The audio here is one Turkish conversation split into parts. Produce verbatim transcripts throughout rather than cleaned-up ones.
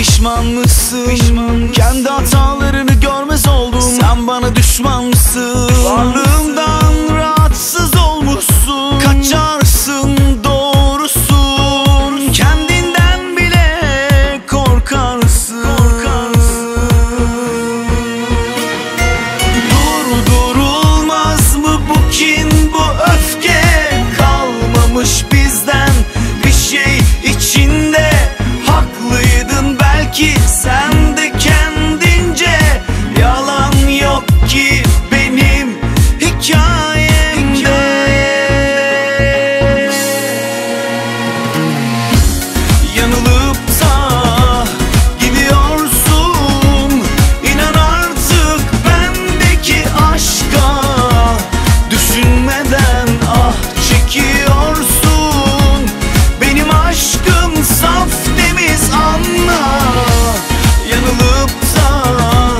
Pişman mısın? Pişman. Kendi hatalarını görmez oldum. Sen bana düşman mısın? Varlığımdan rahatsız olmuşsun. Kaçarsın, doğrusun. Kendinden bile korkarsın, korkarsın. Durdurulmaz mı bu kin, bu öfke? Kalmamış bizden bir şey içinde. Haklıydın belki sen de kendince. Yalan yok ki benim hikayemde. Yanılıp da gidiyorsun. İnan artık bendeki aşka. Düşünmeden ah çekiyorsun. Benim aşkım saf temiz, anla. Yanılıp da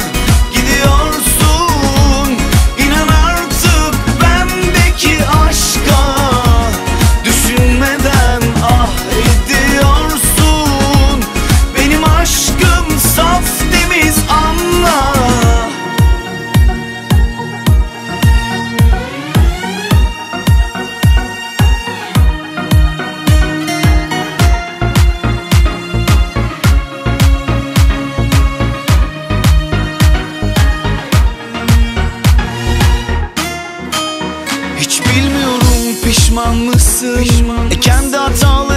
gidiyorsun. İnan artık bendeki aşka. Düşünmeden ah ediyorsun. Benim aşkım saf temiz, anla. Hiç bilmiyorum pişman mısın? Pişman. E kendi hatalarını